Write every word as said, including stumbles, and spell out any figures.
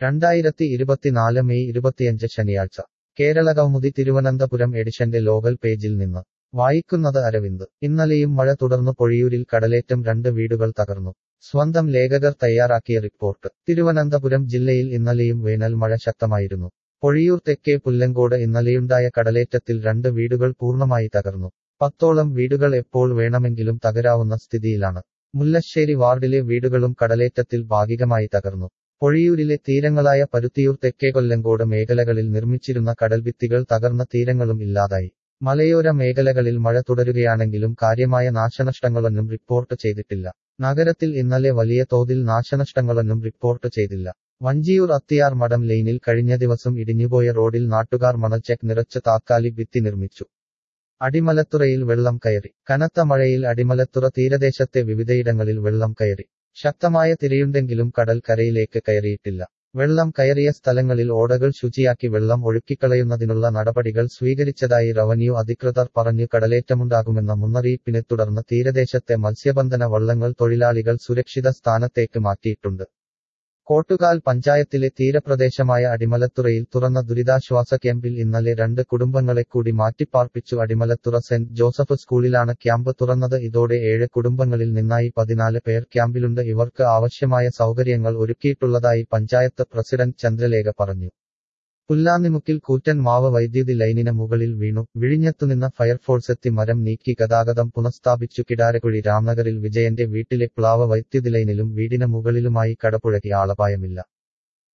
രണ്ടായിരത്തി ഇരുപത്തിനാല് മെയ് ഇരുപത്തിയഞ്ച് ശനിയാഴ്ച കേരളകൗമുദി തിരുവനന്തപുരം എഡിഷന്റെ ലോകൽ പേജിൽ നിന്ന് വായിക്കുന്നത് അരവിന്ദ്. ഇന്നലെയും മഴ തുടർന്നു പൊഴിയൂരിൽ കടലേറ്റം, രണ്ട് വീടുകൾ തകർന്നു. സ്വന്തം ലേഖകർ തയ്യാറാക്കിയ റിപ്പോർട്ട്. തിരുവനന്തപുരം ജില്ലയിൽ ഇന്നലെയും വേനൽ മഴ ശക്തമായിരുന്നു. പൊഴിയൂർ തെക്കേ പുല്ലങ്കോട് ഇന്നലെയുണ്ടായ കടലേറ്റത്തിൽ രണ്ട് വീടുകൾ പൂർണ്ണമായി തകർന്നു. പത്തോളം വീടുകൾ എപ്പോൾ വേണമെങ്കിലും തകരാവുന്ന സ്ഥിതിയിലാണ്. മുല്ലശ്ശേരി വാർഡിലെ വീടുകളും കടലേറ്റത്തിൽ ഭാഗികമായി തകർന്നു. പൊഴിയൂരിലെ തീരങ്ങളായ പരുത്തിയൂർ, തെക്കേ കൊല്ലങ്കോട് മേഖലകളിൽ നിർമ്മിച്ചിരുന്ന കടൽഭിത്തികൾ തകർന്ന തീരങ്ങളും ഇല്ലാതായി. മലയോര മേഖലകളിൽ മഴ തുടരുകയാണെങ്കിലും കാര്യമായ നാശനഷ്ടങ്ങളൊന്നും റിപ്പോർട്ട് ചെയ്തിട്ടില്ല. നഗരത്തിൽ ഇന്നലെ വലിയ തോതിൽ നാശനഷ്ടങ്ങളൊന്നും റിപ്പോർട്ട് ചെയ്തില്ല. വഞ്ചിയൂർ അത്തിയാർ മഠം ലൈനിൽ കഴിഞ്ഞ ദിവസം ഇടിഞ്ഞുപോയ റോഡിൽ നാട്ടുകാർ മണൽചെക്ക് നിറച്ച് താത്കാലിക ഭിത്തി നിർമ്മിച്ചു. അടിമലത്തുറയിൽ വെള്ളം കയറി. കനത്ത മഴയിൽ അടിമലത്തുറ തീരദേശത്തെ വിവിധയിടങ്ങളിൽ വെള്ളം കയറി. ശക്തമായ തിരയുണ്ടെങ്കിലും കടൽ കരയിലേക്ക് കയറിയിട്ടില്ല. വെള്ളം കയറിയ സ്ഥലങ്ങളിൽ ഓടകൾ ശുചിയാക്കി വെള്ളം ഒഴുക്കിക്കളയുന്നതിനുള്ള നടപടികൾ സ്വീകരിച്ചതായി റവന്യൂ അധികൃതർ പറഞ്ഞു. കടലേറ്റമുണ്ടാകുമെന്ന മുന്നറിയിപ്പിനെ തുടർന്ന് തീരദേശത്തെ മത്സ്യബന്ധന വള്ളങ്ങൾ തൊഴിലാളികൾ സുരക്ഷിത സ്ഥാനത്തേക്ക് മാറ്റിയിട്ടുണ്ട്. കോട്ടുകാൽ പഞ്ചായത്തിലെ തീരപ്രദേശമായ അടിമലത്തുറയിൽ തുറന്ന ദുരിതാശ്വാസ ക്യാമ്പിൽ ഇന്നലെ രണ്ട് കുടുംബങ്ങളെ കൂടി മാറ്റിപ്പാർപ്പിച്ചു. അടിമലത്തുറ സെന്റ് ജോസഫ് സ്കൂളിലാണ് ക്യാമ്പ് തുറന്നത്. ഇതോടെ ഏഴ് കുടുംബങ്ങളിൽ നിന്നായി പതിനാല് പേർ ക്യാമ്പിലുണ്ട്. ഇവർക്ക് ആവശ്യമായ സൗകര്യങ്ങൾ ഒരുക്കിയിട്ടുള്ളതായി പഞ്ചായത്ത് പ്രസിഡന്റ് ചന്ദ്രലേഖ പറഞ്ഞു. പുല്ലാന്നിമുക്കിൽ കൂറ്റൻ മാവ് വൈദ്യുതി ലൈനിന് മുകളിൽ വീണു. വിഴിഞ്ഞത്തുനിന്ന് ഫയർഫോഴ്സെത്തി മരം നീക്കി ഗതാഗതം പുനഃസ്ഥാപിച്ചു. കിടാരക്കുഴി രാംനഗറിൽ വിജയന്റെ വീട്ടിലെ പ്ലാവ് വൈദ്യുതി ലൈനിലും വീടിന് മുകളിലുമായി കടപുഴകി. ആളപായമില്ല.